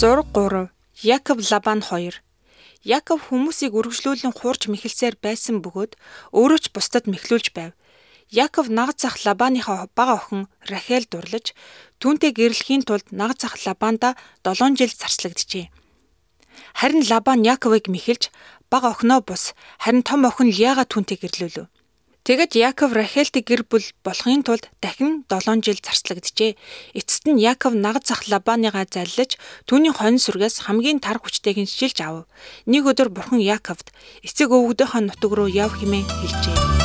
Зураг 3. Яков Лабан 2. Яков хүмүүсийг үргэлжлүүлэн хуурж мэхэлсээр байсан бөгөөд өөрөө ч бусдад мэхлүүлж байв. Яков нагц ах Лабаныхаа бага охин Рахель дурлаж түүнтэй гэрлэхийн тулд нагц ах Лабанда 7 жил зарцлагджээ. Харин Лабан Яковыг мэхэлж бага охиноо бус харин том охин Лиагаа түүнтэй гэрлүүлв. Тэгэд Яков Рахельтэй гэр бүл болохын тулд дахин 7 жил зарцлагджээ. Эцэст нь Яков нагц ах Лабаныгаа заллиж түүний хонь сүргээс хамгийн тар хүчтэйг нь шилж авав. Нэг өдөр бурхан Яковд эцэг өвгдийнхөө нутаг руу яв хэмээн хэлжээ.